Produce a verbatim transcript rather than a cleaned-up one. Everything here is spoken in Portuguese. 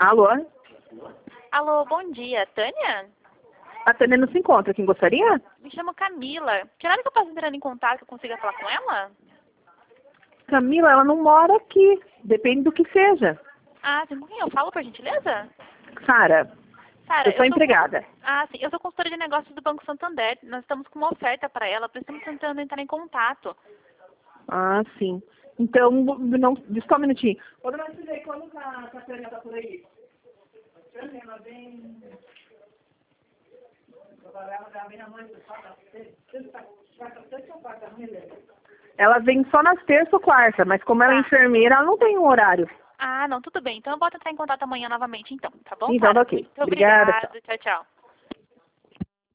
Alô? Alô, bom dia. Tânia? A Tânia não se encontra. Quem gostaria? Me chamo Camila. Que hora que eu posso entrar em contato que eu consiga falar com ela? Camila, ela não mora aqui. Depende do que seja. Ah, sim. Com quem eu falo, por gentileza? Sara, Sara, eu sou eu sou... empregada. Ah, sim. Eu sou consultora de negócios do Banco Santander. Nós estamos com uma oferta para ela. Por isso estamos tentando entrar em contato. Ah, sim. Então, não, só um minutinho. Ô, dona Cidei, quando que a que a Tânia tá por aí? A Tânia, ela vem... Ela vem só nas terça ou quarta, mas como ela é Tá. enfermeira, ela não tem um horário. Ah, não, tudo bem. Então eu boto entrar em contato amanhã novamente, então. Tá bom, Então, Sara? ok. Muito Obrigada, obrigada. Tchau, tchau.